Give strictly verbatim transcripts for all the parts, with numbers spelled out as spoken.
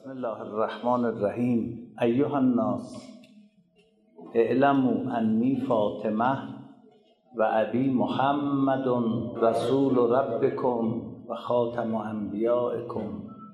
بسم الله الرحمن الرحیم. ایها الناس اعلموا انی فاطمه و ابی محمد رسول ربکم و خاتم انبیائکم.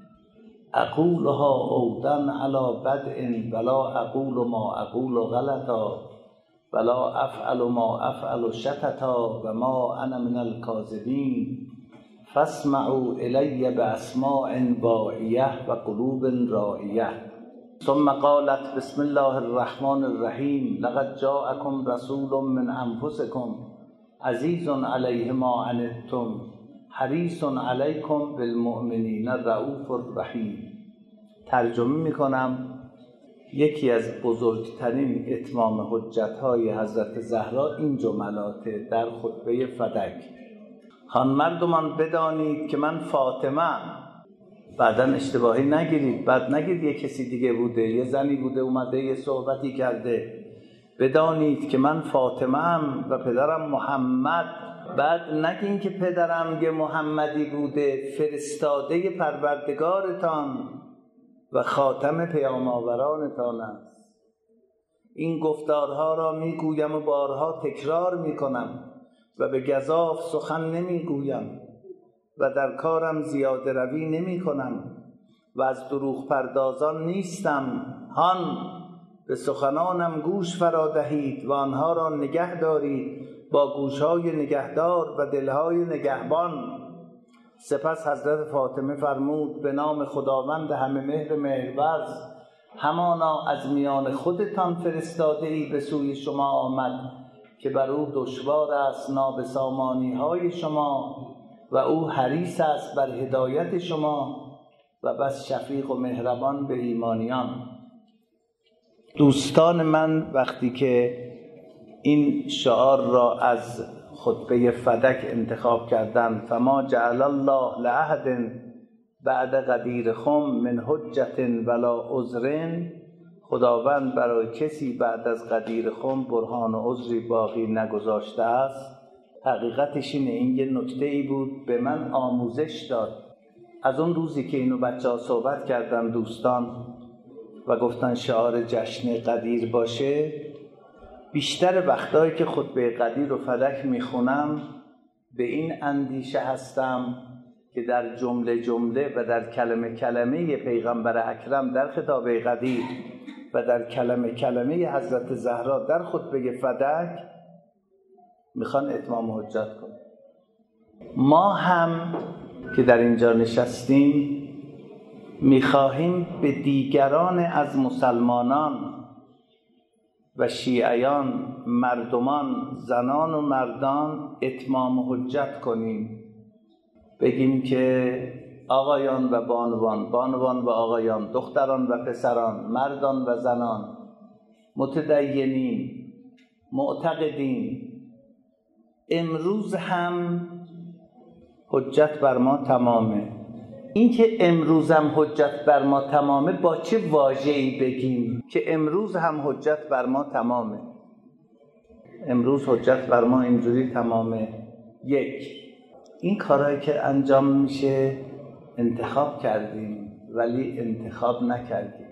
اقولها عودا علی بدء ولا اقول ما اقول غلطا ولا افعل ما افعل شططا و ما انا من الکاذبین فاسمعوا الی باسماع واعیه و قلوب راعیه. ثم قالت بسم الله الرحمن الرحیم. لقد جاءکم رسول من انفسکم عزیز علیه ما عنتم حریص علیکم بالمؤمنین رؤوف الرحیم. ترجمه میکنم. یکی از بزرگترین اتمام حجت‌های حضرت زهرا این جملاته در خطبه فدک: خان مردمان بدانید که من فاطمه ام. بعداً اشتباهی نگیرید، بعد نگید یه کسی دیگه بوده، یه زنی بوده اومده یه صحبتی کرده. بدانید که من فاطمه ام و پدرم محمد. بعد نگین که پدرم یه محمدی بوده، فرستاده پروردگارتان و خاتم پیام آورانتان است. این گفتارها را میگویم و بارها تکرار میکنم و به گزاف سخن نمیگویم و در کارم زیاده روی نمی کنم و از دروغ پردازان نیستم. هان به سخنانم گوش فرا دهید و آنها را نگه دارید با گوشهای نگهدار و دلهای نگهبان. سپس حضرت فاطمه فرمود: به نام خداوند همه مهر مهرورز، همانا از میان خودتان فرستاده ای به سوی شما آمد که بر او دشوار است نابسامانی های شما و او حریص است بر هدایت شما و بس شفیق و مهربان به ایمانیان. دوستان من، وقتی که این شعار را از خطبه فدک انتخاب کردن: فما جعل الله لأحد بعد غدیر خم من حجت ولا عذر، خداوند برای کسی بعد از غدیر خم برهان و عذری باقی نگذاشته است. حقیقتش اینه، این یه نکته ای بود به من آموزش داد. از اون روزی که اینو بچه ها صحبت کردن دوستان و گفتن شعار جشن غدیر باشه، بیشتر وقتایی که خطبه غدیر و فدک میخونم به این اندیشه هستم که در جمله جمله و در کلمه کلمه پیغمبر اکرم در خطابه غدیر و در کلمه کلمه حضرت زهرا در خطبه فدک میخوان اتمام حجت کنن. ما هم که در اینجا نشستیم میخواهیم به دیگران از مسلمانان و شیعیان، مردمان، زنان و مردان اتمام حجت کنیم. بگیم که آقایان و بانوان، بانوان و آقایان، دختران و پسران، مردان و زنان، متدینین، معتقدین، امروز هم حجت بر ما تمامه. این که امروز هم حجت بر ما تمامه با چه واژه‌ای بگیم که امروز هم حجت بر ما تمامه؟ امروز حجت بر ما اینجوری تمامه: یک، این کارهایی که انجام میشه انتخاب کردیم ولی انتخاب نکردیم،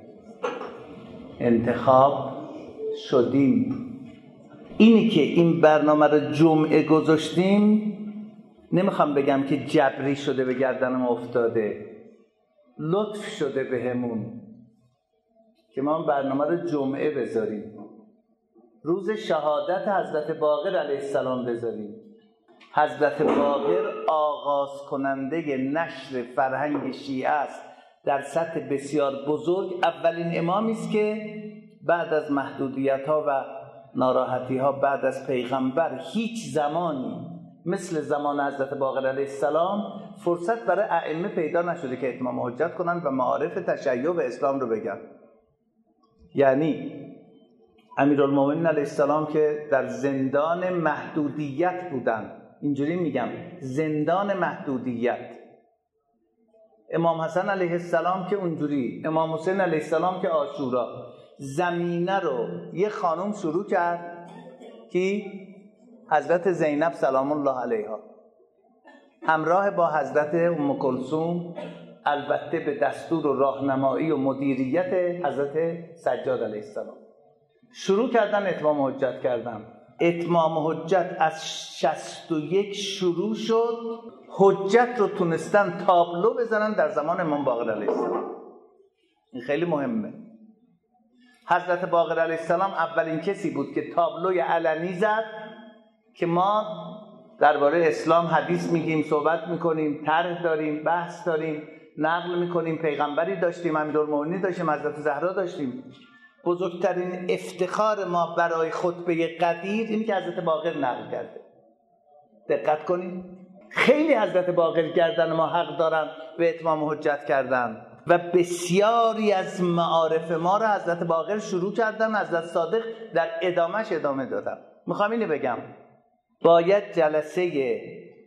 انتخاب شدیم. اینی که این برنامه رو جمعه گذاشتیم، نمیخوام بگم که جبری شده به گردنم افتاده، لطف شده بهمون که ما برنامه رو جمعه بذاریم، روز شهادت حضرت باقر علیه السلام بذاریم. حضرت باقر آغاز کننده نشر فرهنگ شیعه است در سطح بسیار بزرگ. اولین امامی است که بعد از محدودیت ها و ناراحتی ها بعد از پیغمبر هیچ زمانی مثل زمان حضرت باقر علیه السلام فرصت برای ائمه پیدا نشده که اتمام حجت کنن و معارف تشیع و اسلام رو بگن. یعنی امیرالمومنین علیه السلام که در زندان محدودیت بودن، اینجوری میگم زندان محدودیت، امام حسن علیه السلام که اونجوری، امام حسین علیه السلام که عاشورا، زمینه رو یه خانم شروع کرد که حضرت زینب سلام الله علیها همراه با حضرت ام کلثوم البته به دستور و راهنمایی و مدیریت حضرت سجاد علیه السلام. شروع کردن اتمام حجت کردن. اتمام حجت از شصت و یک شروع شد، حجت رو تونستن تابلو بزنن در زمان امام باقر علیه السلام. این خیلی مهمه. حضرت باقر علیه السلام اولین کسی بود که تابلوی علنی زد که ما درباره اسلام حدیث میگیم، صحبت میکنیم، طرح داریم، بحث داریم، نقل میکنیم، پیغمبری داشتیم، امیرالمومنین داشتیم، حضرت زهرا داشتیم. بزرگترین افتخار ما برای خطبه قدیر اینی که حضرت باقر نقل کرده. دقت کنید، خیلی حضرت باقر گردن ما حق دارن به اتمام حجت کردن و بسیاری از معارف ما رو حضرت باقر شروع کردن، حضرت صادق در ادامهش ادامه دادن. میخوام اینو بگم، باید جلسه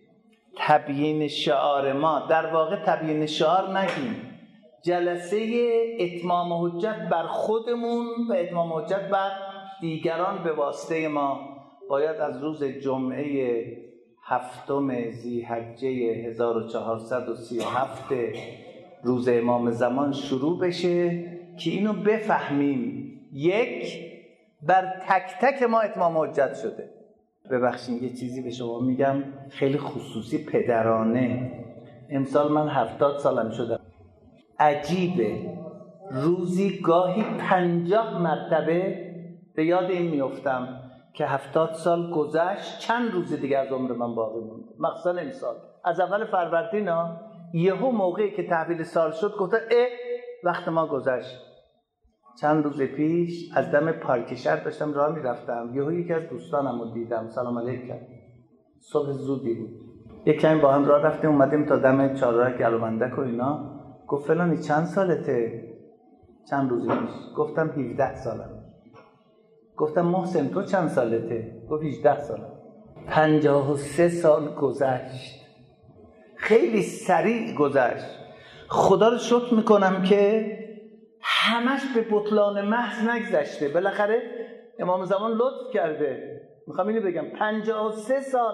تبیین شعار ما، در واقع تبیین شعار نگیم، جلسه اتمام حجت بر خودمون و اتمام حجت بر دیگران به واسطه ما باید از روز جمعه هفتم ذی‌حجه هزار و چهارصد و سی و هفت روز امام زمان شروع بشه که اینو بفهمیم یک، بر تک تک ما اتمام حجت شده. ببخشید یه چیزی به شما میگم خیلی خصوصی پدرانه. امسال من هفتاد سالم شده. عجیبه روزی گاهی پنجاه مرتبه به یاد این میافتم که هفتاد سال گذشت، چند روز دیگه از عمر من باقی مونده. مخصوصا امسال از اول فروردین ها یهو موقعی که تحویل سال شد گفتم اه وقت ما گذشت. چند روز پیش از دم پارک شهر داشتم راه میرفتم، یهو یکی از دوستانم رو دیدم، سلام علیک کرد. صبح زودی بود، یک کمی با هم راه رفتیم اومدیم تا دم چهارراه گلومندک و اینا. گفت فلانی چند سالته؟ چند روز پیش گفتم هفده سالم. گفتم محسن تو چند سالته؟ گفت هجده سالم. پنجاه و سه سال گذشت، خیلی سریع گذشت. خدا رو شکر میکنم که همش به بطلان محض نگذشته. بالاخره امام زمان لطف کرده. میخوام اینو بگم پنجاه و سه سال،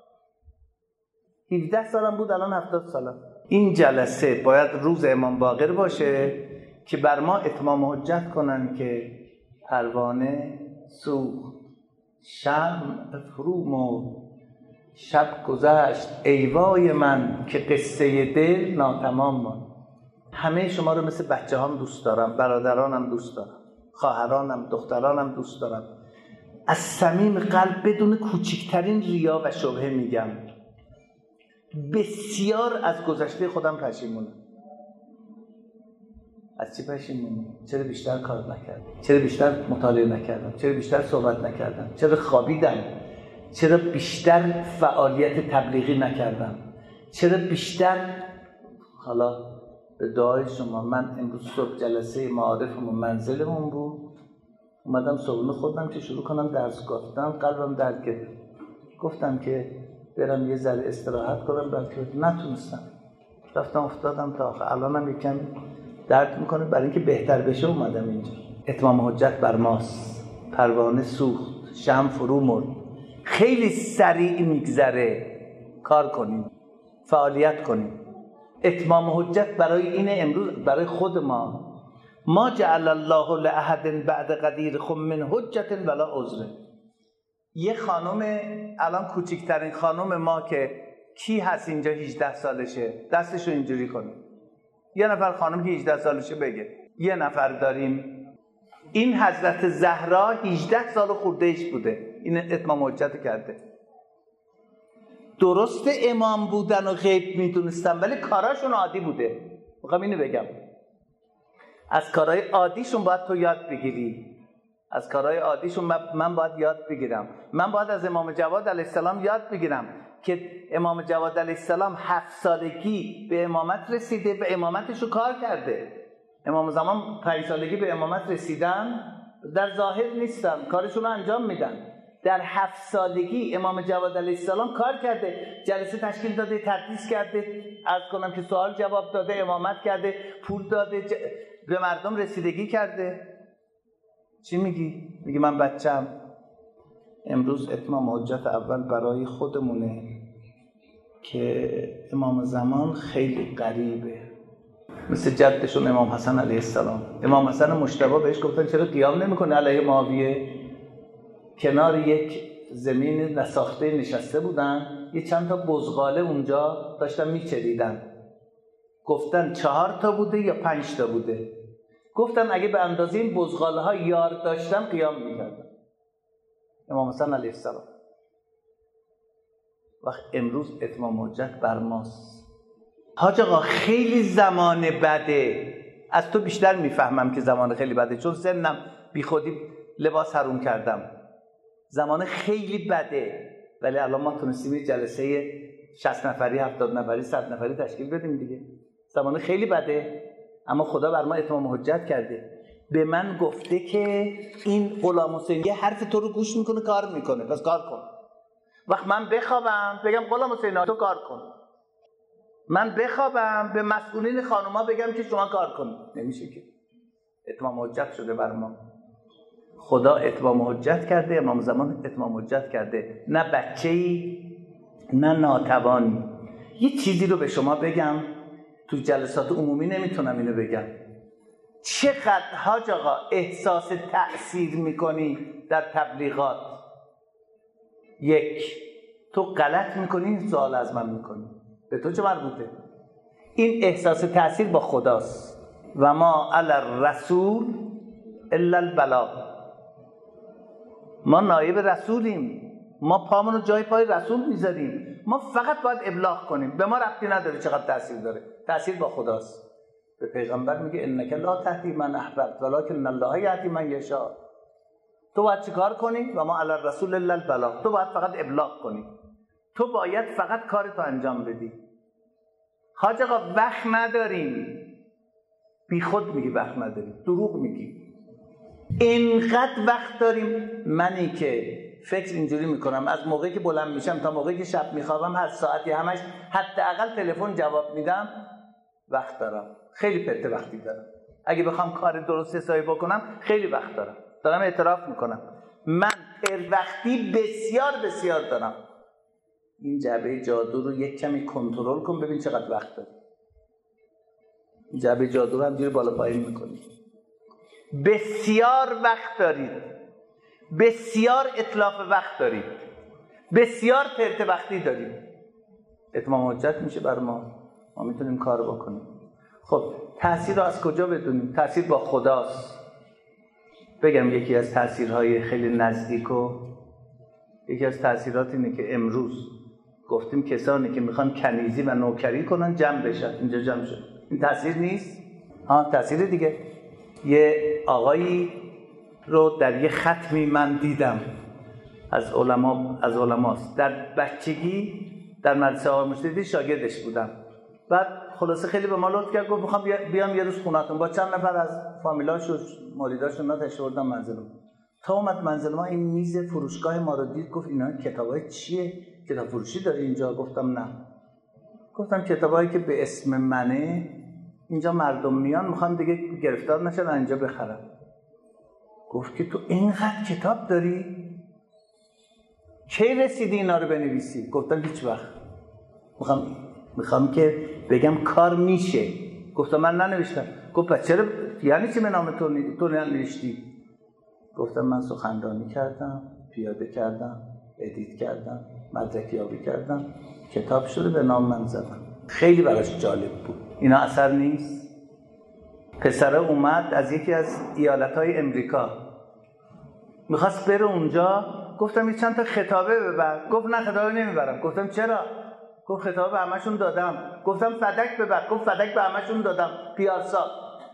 هفده سالم بود، الان هفتاد سالم. این جلسه باید روز امام باقر باشه که بر ما اتمام حجت کنن که پروانه سوخت، شمع فرو مرد، شب گذشت ای وای من که قصه دل ناتمام ماند. همه شما رو مثل بچه هم دوست دارم، برادرانم دوست دارم، خواهرانم، دخترانم دوست دارم. از صمیم قلب بدون کوچکترین ریا و شبهه میگم بسیار از گذشته خودم پشیمونم. از چی پشیمونم؟ چرا بیشتر کار نکردم؟ چرا بیشتر مطالعه نکردم؟ چرا بیشتر صحبت نکردم؟ چرا خوابیدم؟ چرا بیشتر فعالیت تبلیغی نکردم؟ چرا بیشتر حالا به دعای شما من امروز صبح جلسه معارفمون منزلمون بود، اومدم صبحونه خودم که شروع کنم درس گفتم، قلبم درد گرفت. گفتم که برم یه ذره استراحت کنم، بلکه نتونستم، رفتم افتادم تا آخر. الانم یکم درد میکنه، برای اینکه بهتر بشه اومدم اینجا. اتمام حجت بر ماست، پروانه سوخت، شمع فرو مرد. خیلی سریع میگذره، کار کنیم، فعالیت کنیم. اتمام حجت برای این امروز برای خود ما. ما جعل الله لاحد بعد قدیرکم من حجت ولا عذر. یه خانم الان کوچکترین خانم ما که کی هست اینجا هجده سالشه دستشو اینجوری کنه. یه نفر خانم که هجده سالشه بگه. یه نفر داریم. این حضرت زهرا هجده سال خورده ایش بوده، این اتمام حجت کرده. درست امام بودن و غیب میدونستن ولی کاراشون عادی بوده. میخوام اینو بگم از کارهای عادیشون باید تو یاد بگیری. از کارهای عادیشون من باید یاد بگیرم. من باید از امام جواد علیه السلام یاد بگیرم که امام جواد علیه السلام هفت سالگی به امامت رسیده و امامتشو کار کرده. امام زمان پنج سالگی به امامت رسیدن، در ظاهر نیستن، کارشون رو انجام میدن. در هفت سالگی امام جواد علیه السلام کار کرده، جلسه تشکیل داده، تدریس کرده، عرض کنم که سوال جواب داده، امامت کرده، پول داده، ج... به مردم رسیدگی کرده. چی میگی؟ میگی من بچم. امروز اتمام حجت اول برای خودمونه که امام زمان خیلی قریبه. مثل جدشون امام حسن علیه السلام. امام حسن مجتبی بهش گفتن چرا قیام نمی‌کنه علیه معاویه؟ کنار یک زمین نساخته نشسته بودن، یه چند تا بزغاله اونجا داشتن میچریدن. گفتن چهار تا بوده یا پنج تا بوده. گفتن اگه به اندازه این بزغاله ها یار داشتن قیام میکردن. امام حسن علیه السلام. وقت امروز اتمام حجت بر ماست. حاج آقا خیلی زمان بده، از تو بیشتر میفهمم که زمان خیلی بده، چون سنم بی خودی لباس حروم کردم. زمان خیلی بده، ولی الان ما تونستیم یه جلسه شصت نفری، هفتاد نفری، صد نفری تشکیل بدیم دیگه. زمان خیلی بده، اما خدا بر ما اتمام حجت کرده. به من گفته که این غلام حسین یه حرف تو رو گوش میکنه، کار میکنه، پس کار کن. وقت من بخوابم بگم غلام حسین تو کار کن، من بخوابم به مسئولین خانوما بگم که شما کار کن، نمیشه که. اتمام حجت شده بر ما. خدا اتمام حجت کرده، امام زمان اتمام حجت کرده، نه بچه‌ای نه ناتوانی. یه چیزی رو به شما بگم، تو جلسات عمومی نمیتونم اینو بگم. چقدر حاج آقا احساس تأثیر میکنی در تبلیغات؟ یک، تو غلط میکنی، سوال از من میکنی، به تو چه مربوطه؟ این احساس تأثیر با خداست. و ما علی الرسول الا البلاغ. ما نایب رسولیم، ما پامونو جای پای رسول میذاریم، ما فقط باید ابلاغ کنیم. به ما ربطی نداره چقدر تأثیر داره، تأثیر با خداست. به پیغمبر میگه انک لا تهدی من احببت ولکن الله یهدی من یشاء. تو باید چیکار کنی؟ و ما علی الرسول الا البلاغ. تو باید فقط ابلاغ کنی، تو باید فقط کارتو انجام بدی. حاج آقا وقت نداریم، بی خود میگی وقت نداریم، دروغ میگی. اینقدر وقت داریم. منی که فکر اینجوری میکنم از موقعی که بلند میشم تا موقعی که شب میخوابم هر ساعتی همش حداقل تلفن جواب میدم، وقت دارم. خیلی پته وقتی دارم. اگه بخوام کار درست حسابی بکنم خیلی وقت دارم. دارم اعتراف میکنم من پر وقتی بسیار بسیار دارم. این جعبه جادو رو یک کمی کنترل کن ببین چقدر وقت داری. این جعبه جادو رو همجوری بالا پایین میکنی. بسیار وقت دارید، بسیار اتلاف وقت دارید، بسیار پرت وقتی دارید. اتمام حجت میشه بر ما، ما میتونیم کار بکنیم. خب تأثیر رو از کجا بدونیم؟ تأثیر با خداست. بگم یکی از تأثیرهای خیلی نزدیک و یکی از تأثیرات اینه که امروز گفتیم کسانی که میخوان کنیزی و نوکری کنن جمع بشن، اینجا جمع شد. این تأثیر نیست؟ ها تأثیر دیگه. یه آقایی رو در یه ختمی من دیدم از علما، از علماست. در بچگی در مدرسه آقای مرشدی شاگردش بودم. بعد خلاصه خیلی به ما لطف کرد، گفت میخوام بیام یه روز خونه‌تون. با چند نفر از فامیلاش و مریداشون اینا تشریف بردم منزلم. تا اومد منزل ما این میز فروشگاه ما رو دید، گفت اینا کتابای چیه؟ کتاب فروشی داری اینجا؟ گفتم نه. گفتم کتابایی که به اسم منه، اینجا مردم میان میخوان دیگه گرفتار نشن اینجا بخرن. گفت که تو اینقدر کتاب داری؟ کی رسیدی اینا رو بنویسی؟ گفتم هیچ وقت. میخوام میخوام که بگم کار میشه. گفتم من ننوشتم. گفت پس چرا؟ یعنی چی به نام تو تو ننوشتی؟ گفتم من سخنرانی کردم، پیاده کردم، ادیت کردم، مدرکیابی کردم، کتاب شده به نام من زدم. خیلی براش جالب بود. اینا اثر نیست؟ پسره اومد از یکی از ایالتهای امریکا، میخواست بره اونجا. گفتم یه چند تا خطابه ببر. گفت نه خطابه نمیبرم. گفتم چرا؟ گفت خطابه به همشون دادم. گفتم فدک ببر. گفت فدک به همشون دادم. پیارسا.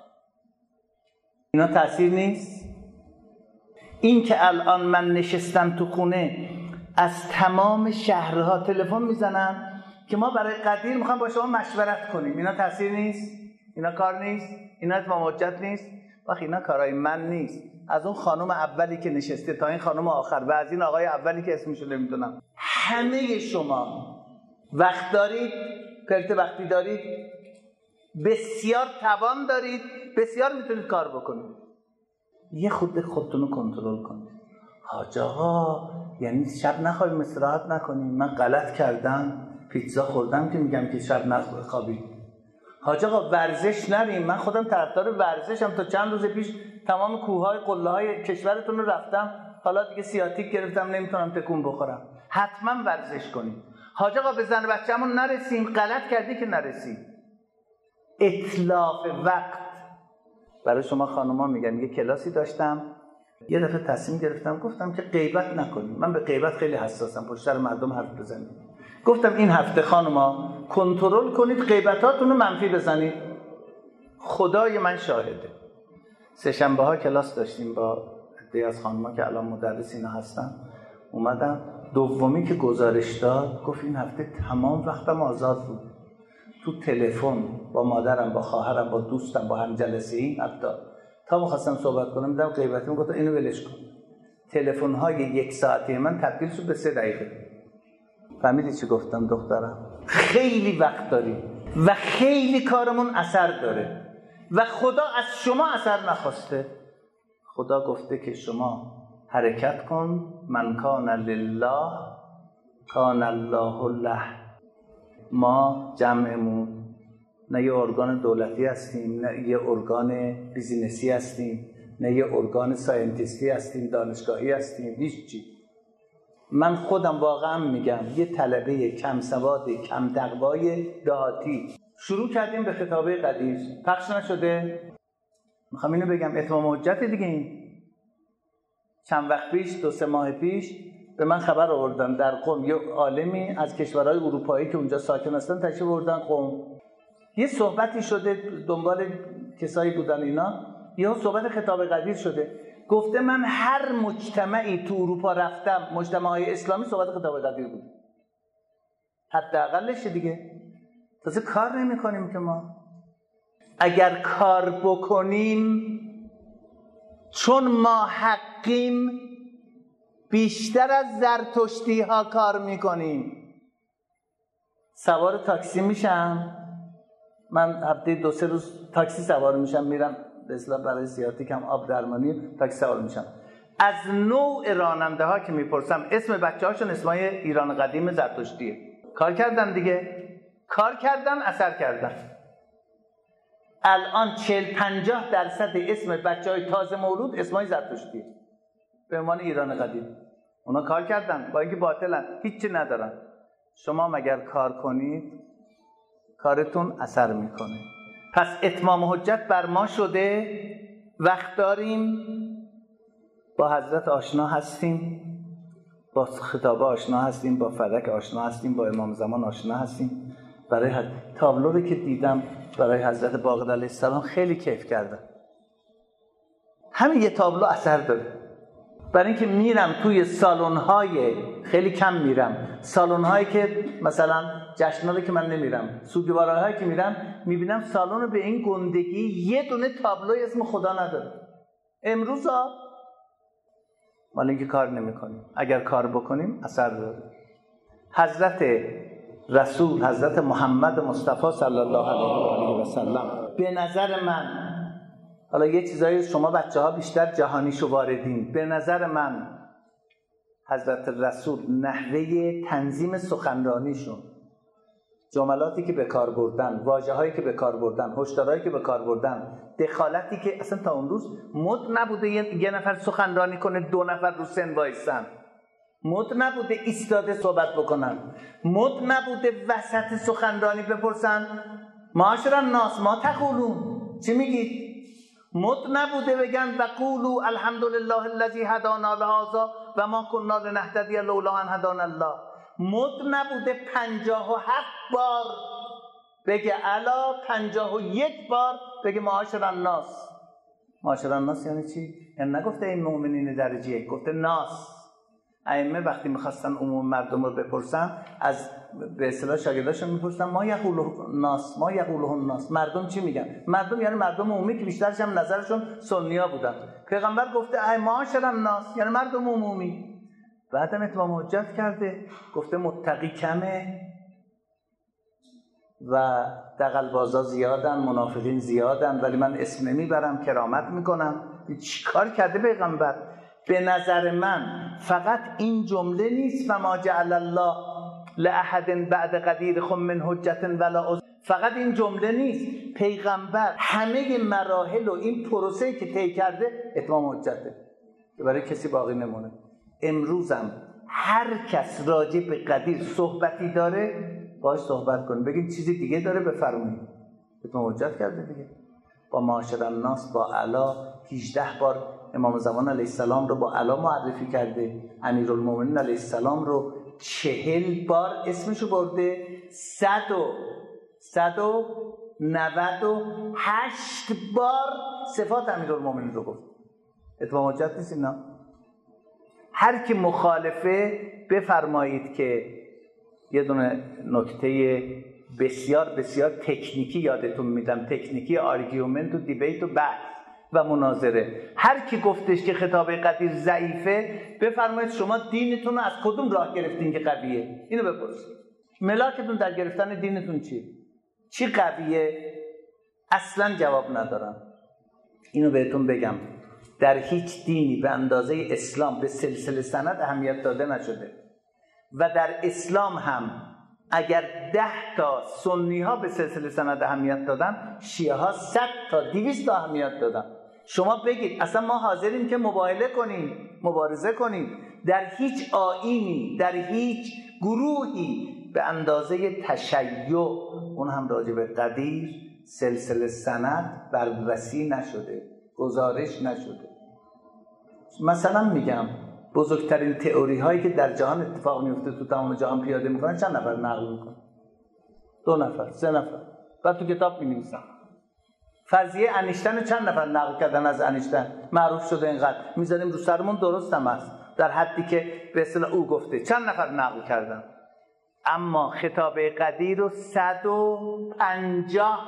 اینا تأثیر نیست؟ این که الان من نشستم تو خونه از تمام شهرها تلفن میزنن که ما برای قدیر میخوام با شما مشورت کنیم، اینا تأثیر نیست؟ اینا کار نیست؟ اینا اتمام حجت نیست؟ وقتی اینا کارای من نیست، از اون خانم اولی که نشسته تا این خانم آخر و از این آقای اولی که اسمشو نمیدونم، همه شما وقت دارید، پرت وقتی دارید، بسیار توان دارید، بسیار میتونید کار بکنید. یه خود خودتون رو کنترل کنید. حاج آقا یعنی شب نخوابیم استراحت نکنیم؟ من غلط کردم پیتزا خوردم که میگم که شب نخوابید؟ حاج آقا ورزش نریم. من خودم طرفدار ورزشم، تا چند روز پیش تمام کوههای قله‌های کشورتون رو رفتم، حالا دیگه سیاتیک گرفتم نمیتونم تکون بخورم. حتما ورزش کنیم. حاج آقا به زن بچه‌مون نرسیم، غلط کردی که نرسیم. اتلاف وقت. برای شما خانوما میگم، میگه کلاسی داشتم، یه دفعه تصمیم گرفتم گفتم که غیبت نکنیم. من به غیبت خیلی حساسم، پشت سر مردم حرف بزنیم. گفتم این هفته خانوما کنترل کنید غیبتاتون رو منفی بزنید. خدای من شاهده. سه شنبه ها کلاس داشتیم با عده از خانوما که الان مدرس اینا هستن. اومدم دومی که گزارش داد گفت این هفته تمام وقتم آزاد بود. تو تلفن با مادرم، با خواهرم، با دوستم، با هم جلسه این حتی تا می‌خواستم صحبت کنم دیدم غیبتی میگفت اینو ولش کن. تلفن‌های یک ساعته من تبدیل شد به سه دقیقه. فهمیدی چی گفتم دخترم؟ خیلی وقت داریم و خیلی کارمون اثر داره و خدا از شما اثر نخواسته. خدا گفته که شما حرکت کن. من کان لله کان الله له. ما جمعمون نه یه ارگان دولتی هستیم، نه یه ارگان بیزینسی هستیم، نه یه ارگان ساینتیستی هستیم، دانشگاهی هستیم، هیچ چی. من خودم واقعا میگم یه طلبه کم سواد کم تقوای دهاتی شروع کردیم به خطابه قدیر، پخش نشده. میخوام اینو بگم اتمام حجت دیگه. این چند وقت پیش، دو سه ماه پیش به من خبر آوردن در قم یه عالمی از کشورهای اروپایی که اونجا ساکن هستن تشریف آوردن قم. یه صحبتی شده دنبال کسایی بودن اینا، یه صحبت خطاب قدیر شده. گفته من هر مجتمعی تو اروپا رفتم، مجتمعهای اسلامی صحبت خطاب قدیر بود. حداقلش دیگه. تازه کار نمی کنیم که ما. اگر کار بکنیم چون ما حقیم بیشتر از زرتشتی ها کار میکنیم. سوار تاکسی میشم، من هفته دو سه روز تاکسی سوار میشم، میرم به اصطلاح برای سیاتیکم آب درمانی تاکسی سوار میشم. از نوع راننده ها که میپرسم اسم بچه هاشون اسمای ایران قدیم زرتشتیه. کار کردن دیگه، کار کردن، اثر کردن. الان چهل پنجاه درصد اسم بچه های تازه مولود اسمای زرتشتیه به عنوان ایران قدیم. اونا کار کردن با اینکه باطلن، هیچی ندارن. شما مگر کار کنید کارتون اثر میکنه. پس اتمام حجت بر ما شده، وقت داریم، با حضرت آشنا هستیم، با خطابه آشنا هستیم، با فلک آشنا هستیم، با امام زمان آشنا هستیم. برای حد... تابلو رو که دیدم برای حضرت باقر علیه السلام خیلی کیف کردم. همین یه تابلو اثر داره. برای اینکه میرم توی سالن‌های، خیلی کم میرم سالن‌هایی که مثلا جشن‌هایی که من نمیرم، سوگوارهایی که میرم، میبینم سالن به این گندگی یه دونه تابلوی اسم خدا نداره. امروز ها مال اینکه کار نمی‌کنیم. اگر کار بکنیم اثر داره. حضرت رسول حضرت محمد مصطفی صلی الله علیه و آله و سلم به نظر من، حالا یه چیزایی شما بچه ها بیشتر جهانیشو واردین، به نظر من حضرت رسول نحوه تنظیم سخنرانیشون، جملاتی که به کار بردن، واژه‌هایی که به کار بردن، هشدارهایی که به کار بردن، دخالتی که اصلا تا اون روز مد نبوده یه نفر سخنرانی کنه دو نفر رو سن وایسن، مد نبوده ایستاده صحبت بکنن، مد نبوده وسط سخنرانی بپرسن معاشر الناس ما تقولون، چی میگید؟ مد نبوده بگن و قولوا الحمدلله الذی هدانا لهذا و ما کنا لنهتدی لولا ان هدانا الله. مد نبوده پنجاه و هفت بار بگه الا، پنجاه و یک بار بگه معاشر الناس. معاشر الناس یعنی چی؟ یعنی نگفته این مؤمنین درجه یک، گفته ناس. ائمه وقتی میخواستن عموم مردم رو بپرسن، از به اصطلاح شاگرداشون میپرسن ما یقوله الناس، ما یقوله الناس، مردم چی میگن؟ مردم یعنی مردم عمومی که بیشترش هم نظرشون سنیا بودن. پیغمبر گفته ای معاشر الناس یعنی مردم عمومی. بعدم اتمام حجت کرده، گفته متقی کمه و دغل‌بازا زیادن، منافقین زیادن، ولی من اسم نمیبرم، کرامت میکنم. چی کار کرده پیغمبر؟ به نظر من فقط این جمله نیست فما جعل الله لأحد بعد قدیرکم من حجة ولا عذر، فقط این جمله نیست، پیغمبر همه مراحل و این پروسه‌ای که طی کرده اتمام حجته که برای کسی باقی نمونه. امروزم هر کس راجع به قدیر صحبتی داره باهاش صحبت کن، بگین چیزی دیگه داره بفرمایید، اتمام حجت کرده دیگه. با معاشر الناس با علا هجده بار امام زمان علیه السلام رو با علا معرفی کرده، امیرالمومنین علیه السلام رو چهل بار اسمشو برده، صد و صد و نود و هشت بار صفات امیرالمومنین رو گفت. اتمام حجت نیست اینا؟ هر کی مخالفه بفرمایید که یه دونه نکته بسیار بسیار تکنیکی یادتون میدم، تکنیکی آرگومنت و دیبیت و بحث و مناظره. هر کی گفتش که خطابه قدیر ضعیفه بفرمایید شما دینتون رو از کدوم راه گرفتین که قویه؟ اینو بپرسید. ملاکتون در گرفتن دینتون چیه؟ چی قویه؟ اصلا جواب ندارم. اینو بهتون بگم، در هیچ دینی به اندازه اسلام به سلسله سند اهمیت داده نشده و در اسلام هم اگر ده تا سنی ها به سلسله سند اهمیت دادن، شیعه ها صد تا دویست تا اهمیت دادن. شما بگید اصلا ما حاضریم که مباهله کنیم، مبارزه کنیم. در هیچ آیینی، در هیچ گروهی به اندازه تشیع، اون هم راجع به قدیر، سلسله سند بررسی نشده، گزارش نشده. مثلا میگم بزرگترین تئوری هایی که در جهان اتفاق میفته تو تمام جهان پیاده میکنن چند نفر نقل میکنن؟ دو نفر، سه نفر. بعد تو کتاب مینویسن فرضیه انیشتن چند نفر نقل کردن از انیشتن معروف شده اینقدر میذاریم رو سرمون، درست هم هست در حدی که به اصطلاح او گفته. چند نفر نقل کردن؟ اما خطابه قدیر رو صد و پنجاه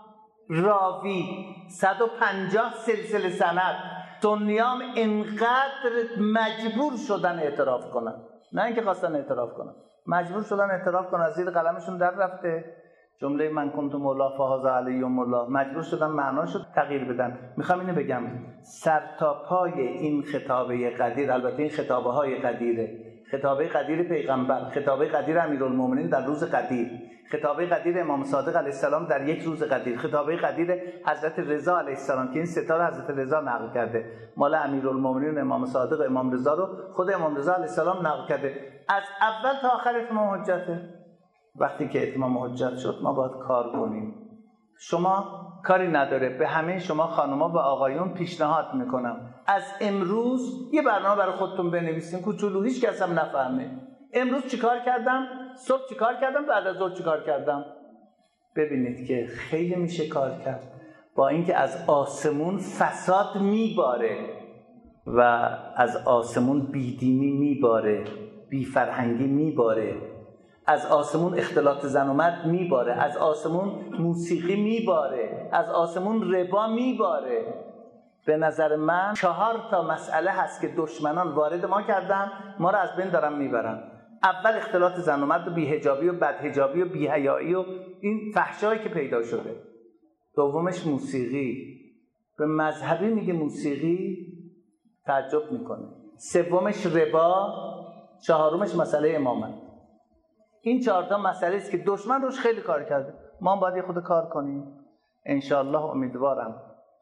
راوی، صد و پنجاه سلسله سند، سنیام انقدر مجبور شدن اعتراف کنن، نه اینکه خواستن اعتراف کنن، مجبور شدن اعتراف کنن، از زیر قلمشون در رفته جمله من کنت مولا فهذا علی مولا، مجبور شدن معناشو تغییر بدن. میخوام اینو بگم، سر تا پای این خطابه قدیر، البته این خطابه های قدیره، خطابه قدیر پیغمبر، خطابه قدیر امیرالمومنین در روز قدیر، خطابه قدیر امام صادق علیه السلام در یک روز قدیر، خطابه قدیر حضرت رضا علیه السلام که این ستاره حضرت رضا نقل کرده، مال امیرالمومنین امام صادق و امام رضا رو خود امام رضا علیه السلام نقل کرده. از اول تا آخر اتمام حجته. وقتی که اتمام حجت شد ما باید کار کنیم. شما کاری نداره، به همه شما خانوما و آقایون پیشنهاد میکنم از امروز یه برنامه برای خودتون بنویسین کوچولو، هیچ کس هم نفهمه. امروز چیکار کردم؟ صبح چیکار کردم؟ بعد از ظهر چیکار کردم؟ ببینید که خیلی میشه کار کرد. با اینکه از آسمون فساد میباره و از آسمون بیدینی میباره، بیفرهنگی میباره، از آسمون اختلاط زن و مرد میباره، از آسمون موسیقی میباره، از آسمون ربا میباره. به نظر من چهار تا مسئله هست که دشمنان وارد ما کردن، ما رو از بین دارن میبرن. اول اختلاط زن و مرد و بی‌حجابی و بدحجابی و بی‌حیایی و این فحشایی که پیدا شده. دومش موسیقی، به مذهبی میگه موسیقی تعجب میکنه. سومش ربا، چهارمش مسئله امامت. این چهار تا مسئله است که دشمن روش خیلی کار کرده. ما هم باید خود کار کنیم. انشاءالله امیدوارم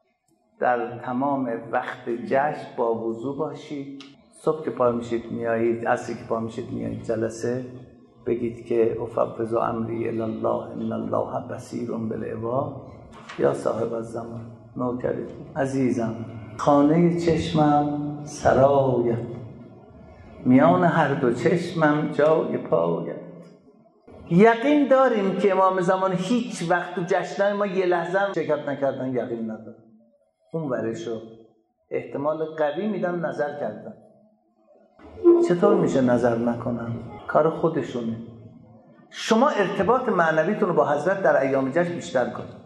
در تمام وقت جشن با وضو باشید. صبح که پا میشید میایید، عصری که پا میشید میایید جلسه، بگید که افوض امری الی الله ان الله بصیر بالعباد. یا صاحب الزمان، نوکرت عزیزم، خانه چشمم سرایت، میان هر دو چشمم جای پایت. یقین داریم که امام زمان هیچ وقت تو جشنای ما یه لحظه هم شرکت نکردن، یقین ندارم. اون ورشو احتمال قوی میدم نظر کردن. چطور میشه نظر نکنن؟ کار خودشونه. شما ارتباط معنویتون رو با حضرت در ایام جشن بیشتر کنید.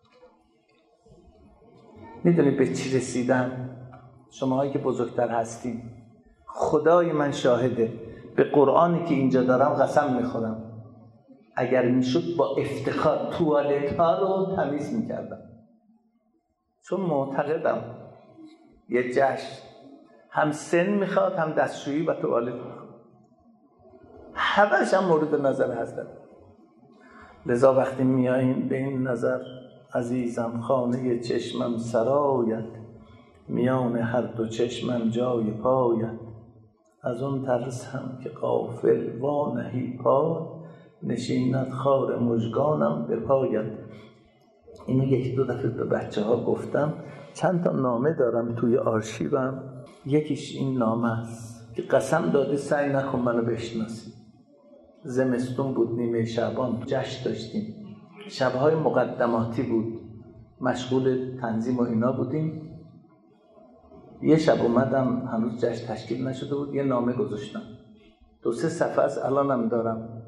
میدونید به چی رسیدم؟ شماهایی که بزرگتر هستین، خدای من شاهده، به قرآنی که اینجا دارم قسم میخورم اگر میشد با افتخار توالت ها رو تمیز میکردم، چون معتقدم یه جشن هم سن میخواد، هم دستشویی و توالت میخواد. همش هم مورد نظر حضرت. لذا وقتی میاییم به این نظر عزیزم خانه چشمم سرایت، میان هر دو چشمم جای پایت. از اون ترسم که غافل وانهی پای، نشیند خار مژگانم به پایت. اینو یک دو دفعه به بچه ها گفتم. چند تا نامه دارم توی آرشیوم، یکیش این نامه است که قسم داده سعی نکن منو بشناسی. زمستون بود، نیمه شعبان، جشن داشتیم، شبهای مقدماتی بود، مشغول تنظیم و اینا بودیم. یه شب اومدم هنوز جشن تشکیل نشده بود، یه نامه گذاشتم، دو سه صفحه از الانم دارم.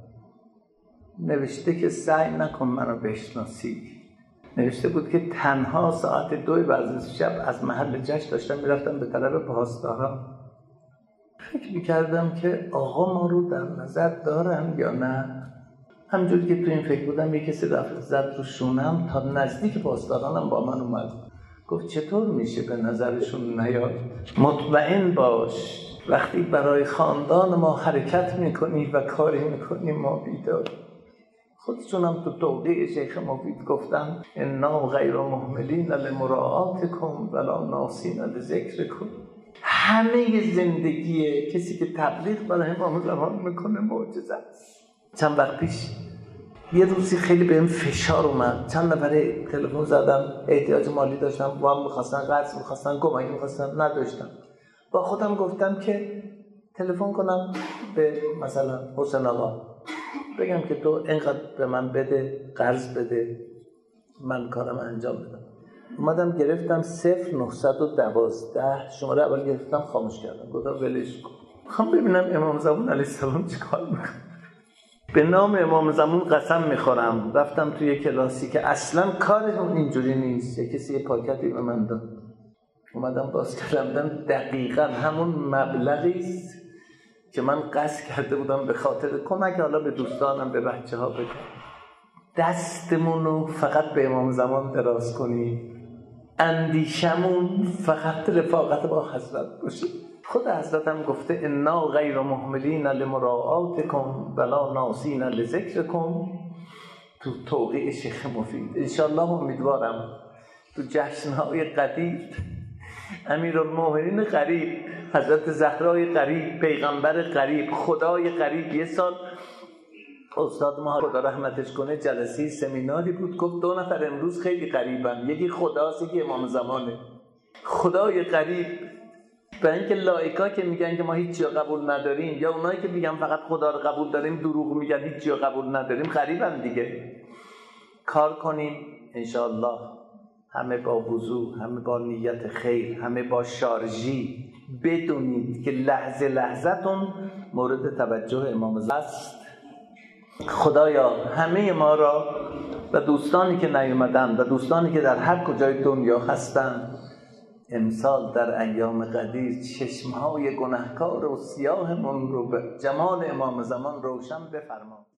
نوشته که سعی نکن منو بشناسی. نوشته بود که تنها ساعت دوی بعد شب از محل جشن داشتم میرفتم به طرف پاسداران. فکر میکردم که آقا ما رو در نظر دارن یا نه. همجور که تو این فکر بودم یه کسی رفت زد رو شونم، تا نزدیک پاسدارانم با من اومد، گفت چطور میشه به نظرشون نیاد؟ مطمئن باش وقتی برای خاندان ما حرکت میکنی و کاری میکنی ما بیدار. خودشونم تو توقیع شیخ مفید گفتن انا غیر مهملین لمراعاتکم ولا ناسین لذکرکم. همه زندگی کسی که تبلیغ برای امام زمان میکنه معجزه است. چند وقت پیش یه روزی خیلی بهم فشار اومد، چند نفره تلفن زدم، احتیاج مالی داشتم، وام می‌خواستن، قرض می‌خواستن، کمک می‌خواستن، نداشتم. با خودم گفتم که تلفن کنم به مثلا حسین آقا، بگم که تو اینقدر به من بده، قرض بده، من کارم انجام بدم. اومدم گرفتم صفر نهصد و دوازده، شماره اول گرفتم خاموش کردم، گفتم ولش کن، میخوام ببینم امام زمان علیه السلام چیکار میکنه. به نام امام زمان قسم میخورم رفتم توی کلاسی که اصلا کارشون اینجوری نیست، یه کسی یه پاکتی به من داد، اومدم باز کردم، دقیقاً همون مبلغی است که من قصد کرده بودم به خاطر کمک حالا به دوستانم، به بچه ها بدم. دستمونو فقط به امام زمان دراز کنی، اندیشمون فقط رفاقت با حضرت باشه. خود حضرت هم گفته انا غیر مهملین لمراعاتکم ولا ناسین لذکرکم تو توقیع شیخ مفید. انشاءالله امیدوارم تو جشنهای قدیر امیرالمومنین قریب، حضرت زهرای قریب، پیغمبر قریب، خدای قریب. یه سال استاد ما خدا رحمتش کنه جلسه سمیناری بود، گفت دو نفر امروز خیلی قریبن، یکی خداست یکی امام زمانه. خدای قریب برای اینکه لایکا که میگن که ما هیچی قبول نداریم، یا اونایی که میگن فقط خدا رو قبول داریم دروغ میگن، هیچی قبول نداریم، قریبن دیگه. کار کنیم انشاءالله، همه با وضو، همه با نیت خیر، همه با شارژی. بدونید که لحظه لحظتون مورد توجه امام زمان است. خدایا همه ما را و دوستانی که نیومدن و دوستانی که در هر کجای دنیا هستند امسال در ایام قدیر چشمهای گناهکار و سیاهمون رو به جمال امام زمان روشن بفرما.